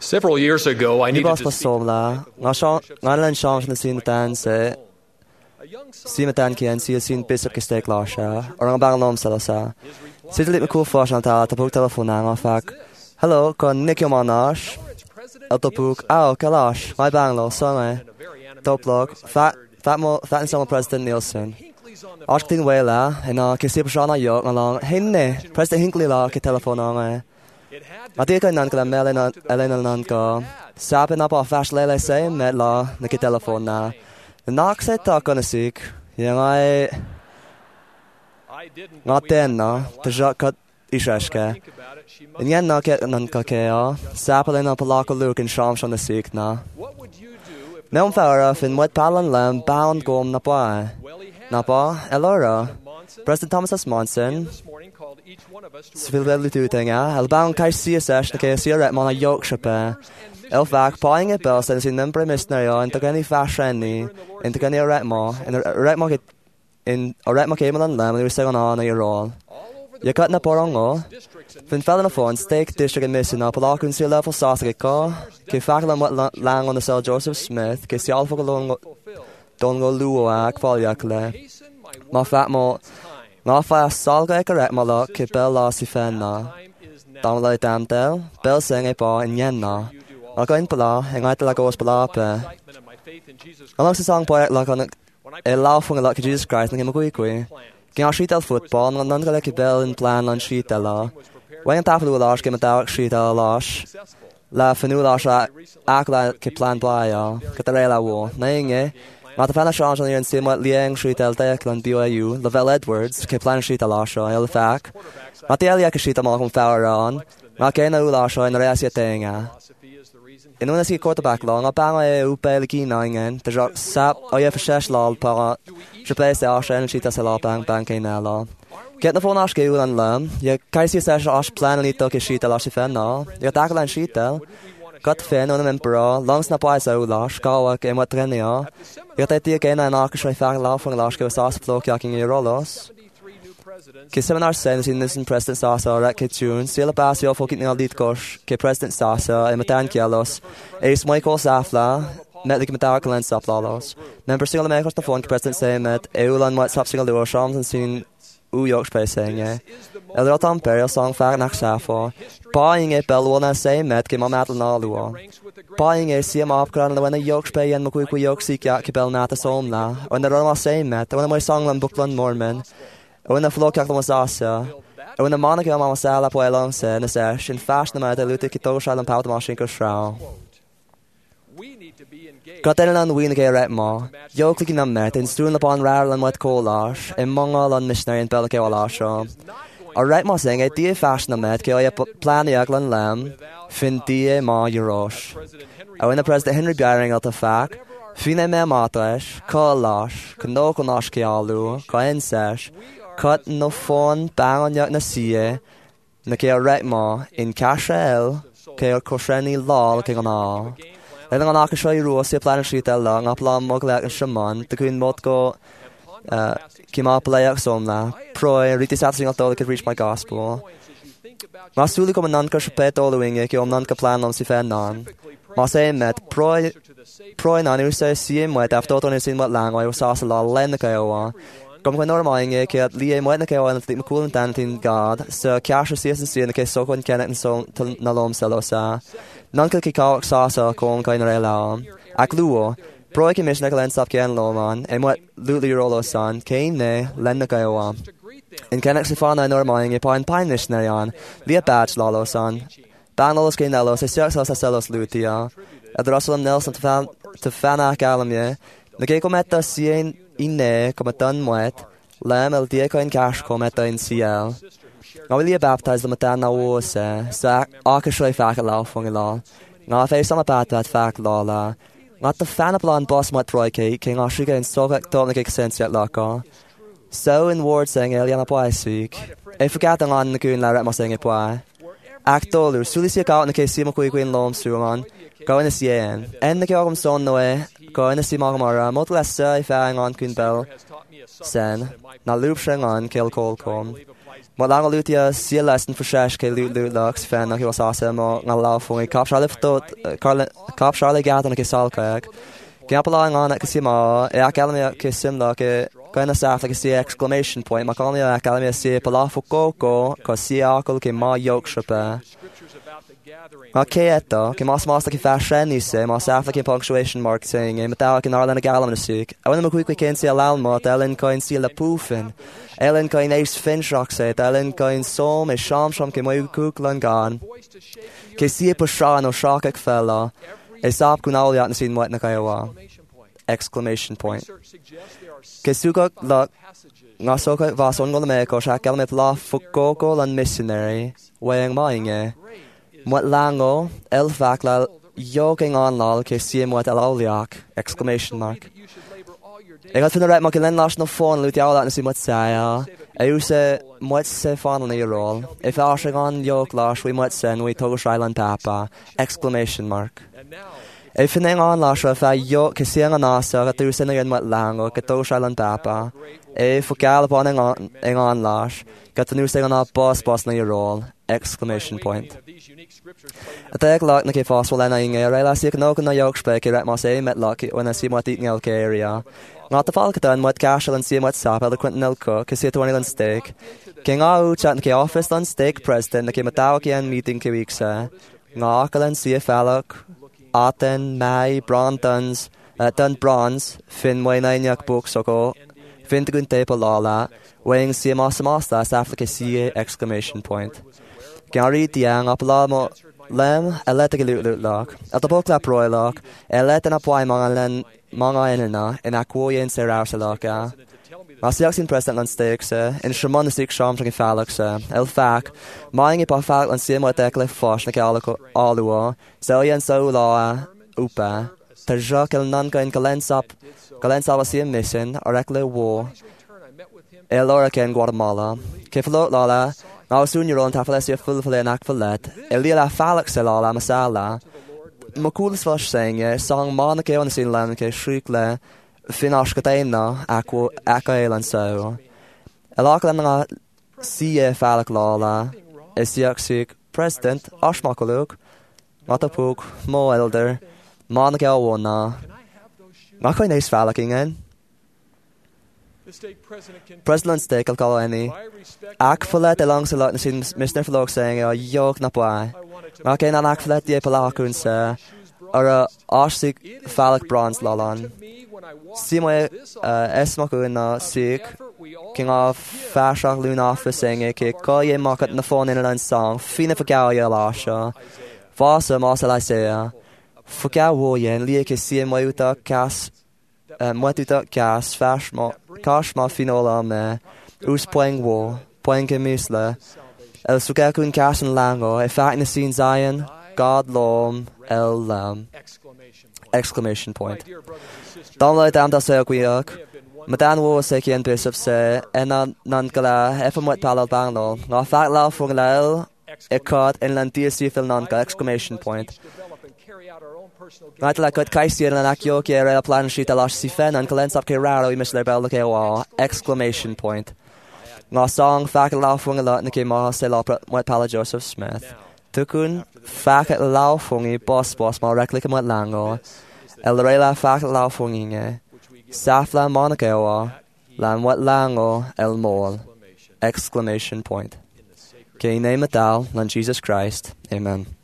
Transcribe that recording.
Several years ago, I needed Nibos to pa speak som la, nga lan chance na sin tan se si matan kian si sin bishop ke steak la sha, or nga bang lom sala sa. Si lit me cool flash na ta puk telefon na nga fak. Hello, kon Nick Manash. El topuk, kalash, my bang lo so me. Top log, fat and some President Nielsen. Ask tin wela, en ke si shana yok along. Hinne, President Hinckley la ke telefon na. Mati ka nan kala Elena nan ka. Sabi na pa flash lele say met la na ke telefon na. Nak se ta kana sik. Yang ai ngaten na, ta kat ishashke. En yan na ke nan ka ke ya. Sabi na pa la ko look in sham shon na sik na. Neum fara fin wat palan lam bound gom na pa. Na pa Elora. President Thomas S. Monson. Svilvel tu tinga. El bound kai CSS na ke siaret mana Yorkshire. El vaak paing e bel sen sin membre misnario en tagani fashioni en tagani retmo en retmo ke in retmo ke man lam ni segon on na rol. Je kat na porongo. Fin fell na phone steak district mission na palakun si level sausage ko. Ke fakla mat lang on the cell Joseph Smith ke si alfa go dongo luo ak falyakle. Ma fat mo nga fa salga e retmo la ke bel la si fan na. Dam la dam del bel sing e pa in yen na. Ako in pala, ang ay talaga was pala pa. Alam sa song po like on a laugh from like Jesus Christ, nang magkuy-kuy. Kaya shita football, nang ka like bell in plan on shita la. Wayan tapo lash, kaya matawag shita lash. La fanu lash akla ke plan playa, katarela wo. Nainge, mata fan change on yon sim what liang shita teklan BYU, Lavelle Edwards, ke plan shita lash, el fac. Matialia ke shita mo kung foul on. Nga na ulash in reasya tenga. In una si quarterback long, a bang e upel ginningen, de jok sap o ye forshash lal para je place de ashe en chita sala bang in la. Get na phone ash ge ulan lam, ye kaisi sash ash plan li to ke shita la shifen na. Ye taklan shita. Got fen on men bra, longs na pa so lash, kawa ke mat trenia. Ye tati ke na na ke shoi fang la von lash ke sas flok yaking ye rolos. Ke seminar sens in this President Sasa rat ke tune sila pasio fokit ni aldit kosh ke President Sasa e matan kialos es Michael Safla met like metal clan saplalos member sila me kosta phone ke President say met eulan wat sap sila do shams and sin u york space saying el rotam per song fag nach safo buying e belwana say met ke mamat na luo buying e sim opkran when a york space and makuy york sik ya ke bel nata somna when the roma say met when my song lan bookland mormon when the flock was asa when the monica mama sala po along se na sesh in fashion ma de lute kito shalan powder machine ko shroud got in on win ke ret mo yo clicking on met in stoon upon raral and what colash in mongal on missionary and belke walash a right mo saying a die fashion met ke ya plan yaglan lam fin die ma eurosh when the president Henry Baring at the fact fine me matash colash kno konash ke alu kain sesh cut no phone bang on yak na sie na ke right mo in cashel ke koshani lol ke gona then on aka show you se plan sheet long up long moglak shaman the queen mot go kima play ak somna pro riti satsing at all could reach my gospel masuli kom nan ka shpet all wing ke om nan ka plan on si fan non ma say met pro nan you say see mo after on sin what lang I was also la len ka wa kom ko normal inge ke at lie mo na ke wa na cool and tin god so cash see na ke so kon kenet and so na lom selosa nan ka ka sa kon ka na rela akluo pro ke mission ka len stop ken loman and what lutely rolo son kain ne len na ka wa in kenet si fa na normal inge pine mission na yan lia batch lolo son Banglos ke nalos se sa selos lutia adrosom nelson to fana kalamye na ke kometa sien inne kometan moet lam el die coin cash kometa in CL I will baptize the matan na wo se sa akashoi fak la fong la na fe sama pat fak la not the fan plan boss mat troy ke king ashiga in so to make sense yet la ka so in word saying eliana boy speak I forgot on the kun la rat ma saying it boy actor sulisia ka na ke simo ko in lom suman go in the cien and the kagum son no go in the simamara motlessa if I on kun bell sen na loop shang on kill call com Mo lang lutia si lesson for shesh ke lux fan na was asa mo ngalaw fung kap Charlotte tot kap Charlotte gat na ke salkayak. Gapala ngana ke sima e academy ke simla ke kana sa ke si exclamation point ma kalmi academy si pala fuko ko si akol ke ma yok shapa. Ma keeto, ke mas ke fashion ni se, mas afla ke punctuation mark saying, e matawa ke narlan galam na sik. I want to quickly can see allow mo, ellen coin see la poofin. Ellen coin ace fin shock say, ellen coin som e sham ke mo kuklan gan. Ke see pusha no shock ek fella. E sap kun all yat na sin what na kayawa. Exclamation point. Ke suka la ngasoka vas on gol me ko sha kelmet la fuko lan missionary. Weighing maing Mwat lango, el fakla, yoking on lal, ke siem wat el oliak, exclamation mark. Ik had vinden mak len las no phone lut jou laten zien wat saya. Se mwat se fan na rol. If ashing on yok las we mwat sen we togo shailan tapa, exclamation mark. If in on las fa yo ke siem an asa, gat sen en mwat lango, ke togo shailan tapa. For gal upon en on las, gat nu sing on boss na rol, exclamation point. At ek lak na ke fossil na inge rela si no na yok spek ret mas e met lucky when I see what eating elk area. Not the falcatan what casual and see what sap eloquent elko ke see 20 steak. King au chat ke office on steak president na ke matawki and meeting ke week sa. Ngakalan see falak Aten Mai Brontons dun bronze fin way na yak book soko fin gun tape lala weighing see mas last after ke see exclamation point. Gary diang apla mo lem electric lock at the book la proilok elet na poi mga enna in aquoyen serausalaka Masiaxin president on stakes in shamanistic sham from Falix el fac mying pa fac on simo tekle fosh na kalako alua zelyan so la upa tajak el nanka in kalensap asim mission orekle war elora ken Guatemala keflo lala now soon you're on tafalesia full for an akfalet elila falix la masala makulis flash saying song monica on the scene lanke shrikle Finash Katena, Aqua Elan so. Elaklan see Falak Lala, Esiaksik, President, Ashmakaluk, Matapuk, Mo Elder, Monica Wana. Makoy Nace Falakingen. President Steak I'll call any. Akfalet along the lot Mr. Flok saying, Yok Napwai. Makin an Akfalet de Palakun, sir. Or a Ashik Falak Bronze Lalan. Simoy esmaku na sik king of fashak luna for saying ke koye market na phone in an song fina fagalia lasha vasa masala saya fagawo yen li ke simoy uta kas motuta kas fashma kashma finola me us playing war playing ke misla el sukakun kasan lango e fact na scene zion god lom el exclamation point. Don't let them say a quick. Madan was a key and bishop say, and none gala, efem wet palal bangle. No fact law for lel, a cut and lantia sifil nonka, exclamation point. Not like what Kaisi and Akio Kera plan sheet a lash sifen and Kalens up Keraro, we miss their bell the exclamation point. No song fact law for a lot Nikima Selop wet pala Joseph Smith. Tukun fact law fungi boss more reclick and what lango. El rela fact lao funginge, safla monakewa, lan wat lango el mol, exclamation point. Ke name it lan Jesus Christ, amen.